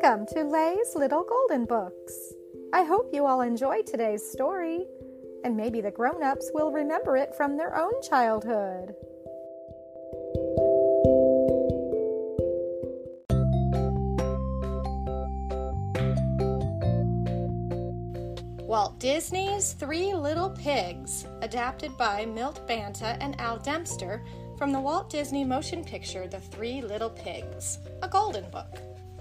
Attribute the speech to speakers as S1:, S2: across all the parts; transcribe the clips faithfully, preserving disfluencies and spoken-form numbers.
S1: Welcome to Lay's Little Golden Books. I hope you all enjoyed today's story, and maybe the grown-ups will remember it from their own childhood. Walt Disney's Three Little Pigs, adapted by Milt Banta and Al Dempster from the Walt Disney motion picture The Three Little Pigs, a golden book.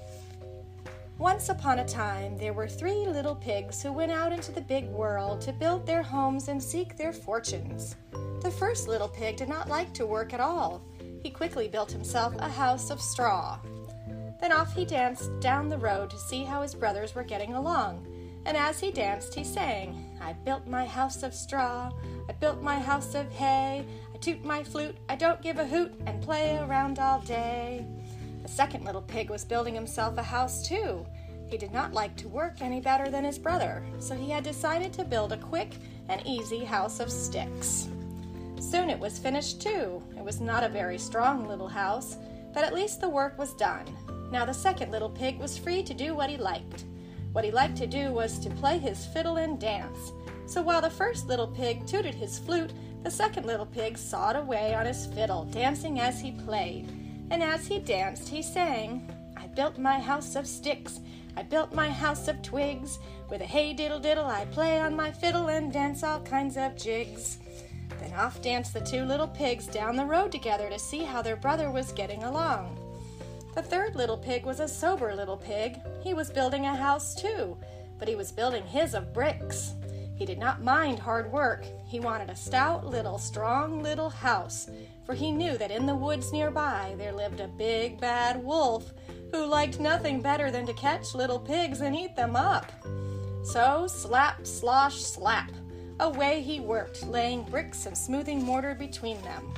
S1: Once upon a time, there were three little pigs who went out into the big world to build their homes and seek their fortunes. The first little pig did not like to work at all. He quickly built himself a house of straw. Then off he danced down the road to see how his brothers were getting along. And as he danced, he sang, "I built my house of straw, I built my house of hay, I toot my flute, I don't give a hoot, and play around all day." The second little pig was building himself a house too. He did not like to work any better than his brother, so he had decided to build a quick and easy house of sticks. Soon it was finished too. It was not a very strong little house, but at least the work was done. Now the second little pig was free to do what he liked. What he liked to do was to play his fiddle and dance. So while the first little pig tooted his flute, the second little pig sawed away on his fiddle, dancing as he played. And as he danced, he sang, "I built my house of sticks, I built my house of twigs. With a hey diddle diddle, I play on my fiddle and dance all kinds of jigs." Then off danced the two little pigs down the road together to see how their brother was getting along. The third little pig was a sober little pig. He was building a house too, but he was building his of bricks. He did not mind hard work. He wanted a stout little, strong little house, for he knew that in the woods nearby there lived a big bad wolf who liked nothing better than to catch little pigs and eat them up. So slap, slosh, slap, away he worked, laying bricks and smoothing mortar between them.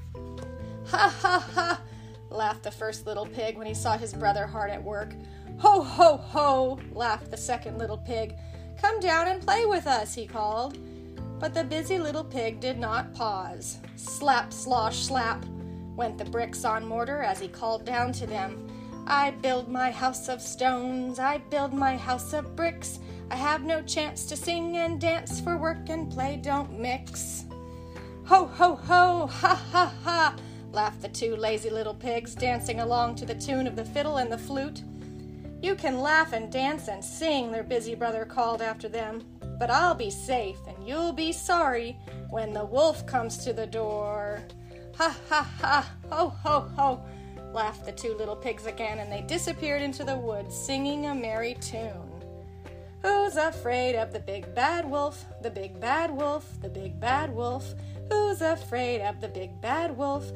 S1: "Ha, ha, ha!" laughed the first little pig when he saw his brother hard at work. "Ho, ho, ho!" laughed the second little pig. "Come down and play with us," he called. But the busy little pig did not pause. Slap, slosh, slap went the bricks on mortar as he called down to them. "I build my house of stones, I build my house of bricks. I have no chance to sing and dance, for work and play don't mix." "Ho, ho, ho! Ha, ha, ha!" laughed the two lazy little pigs, dancing along to the tune of the fiddle and the flute. "You can laugh and dance and sing," their busy brother called after them, "but I'll be safe and you'll be sorry when the wolf comes to the door." "Ha, ha, ha! Ho, ho, ho!" laughed the two little pigs again, and they disappeared into the woods, singing a merry tune. "Who's afraid of the big bad wolf? The big bad wolf, the big bad wolf. Who's afraid of the big bad wolf?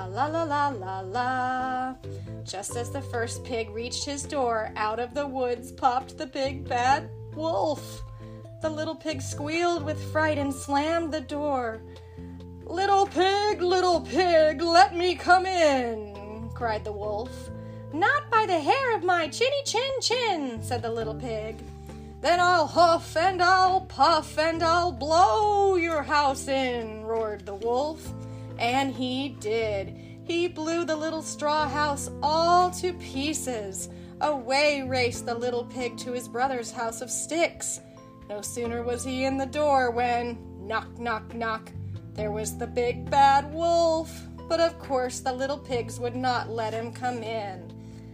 S1: Tra-la-la-la-la-la." Just as the first pig reached his door, out of the woods popped the big bad wolf. The little pig squealed with fright and slammed the door. "Little pig, little pig, let me come in," cried the wolf. "Not by the hair of my chinny chin chin," said the little pig. "Then I'll huff and I'll puff and I'll blow your house in," roared the wolf. And he did. He blew the little straw house all to pieces. Away raced the little pig to his brother's house of sticks. No sooner was he in the door when, knock, knock, knock, there was the big bad wolf. But of course the little pigs would not let him come in.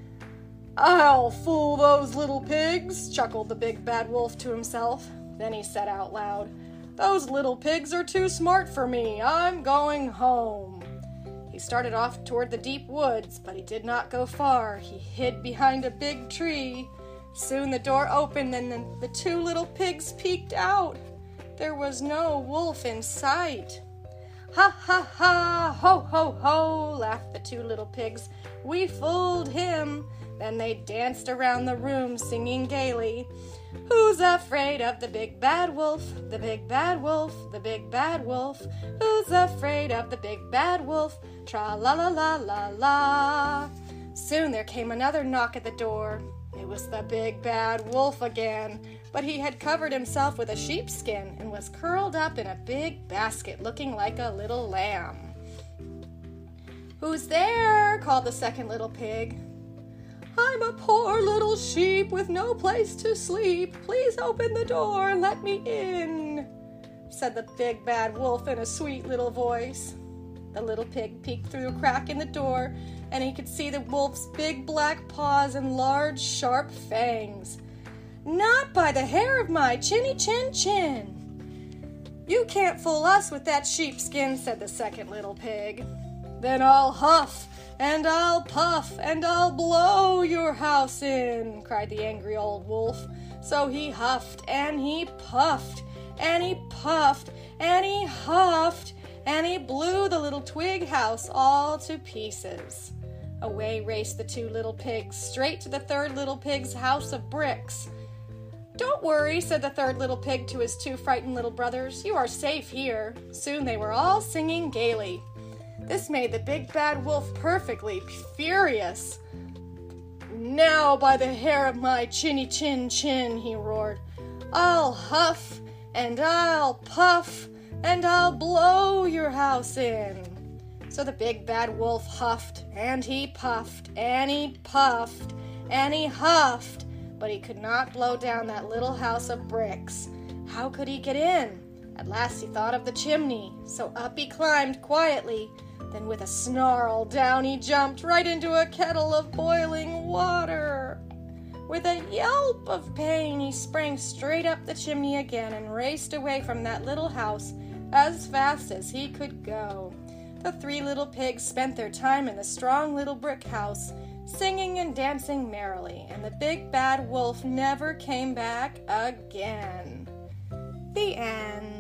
S1: "I'll fool those little pigs," chuckled the big bad wolf to himself. Then he said out loud, "Those little pigs are too smart for me. I'm going home." He started off toward the deep woods, but he did not go far. He hid behind a big tree. Soon the door opened and the, the two little pigs peeked out. There was no wolf in sight. "Ha, ha, ha! Ho, ho, ho!" laughed the two little pigs. "We fooled him." Then they danced around the room singing gaily, "Who's afraid of the big bad wolf? The big bad wolf, the big bad wolf. Who's afraid of the big bad wolf? Tra-la-la-la-la-la." Soon there came another knock at the door. It was the big bad wolf again, but he had covered himself with a sheepskin and was curled up in a big basket looking like a little lamb. "Who's there?" called the second little pig. I'm a poor little sheep with no place to sleep. Please open the door and let me in," said the big bad wolf in a sweet little voice. The little pig peeked through a crack in the door, and he could see the wolf's big black paws and large sharp fangs. "Not by the hair of my chinny chin chin." "You can't fool us with that sheepskin," said the second little pig. "Then I'll huff, and I'll puff, and I'll blow your house in," cried the angry old wolf. So he huffed, and he puffed, and he puffed, and he huffed, and he blew the little twig house all to pieces. Away raced the two little pigs, straight to the third little pig's house of bricks. "Don't worry," said the third little pig to his two frightened little brothers. "You are safe here." Soon they were all singing gaily. This made the big bad wolf perfectly furious. "Now by the hair of my chinny chin chin," he roared, "I'll huff, and I'll puff, and I'll blow your house in." So the big bad wolf huffed, and he puffed, and he puffed, and he huffed, but he could not blow down that little house of bricks. How could he get in? At last he thought of the chimney, so up he climbed quietly. Then with a snarl, down he jumped right into a kettle of boiling water. With a yelp of pain, he sprang straight up the chimney again and raced away from that little house as fast as he could go. The three little pigs spent their time in the strong little brick house, singing and dancing merrily, and the big bad wolf never came back again. The end.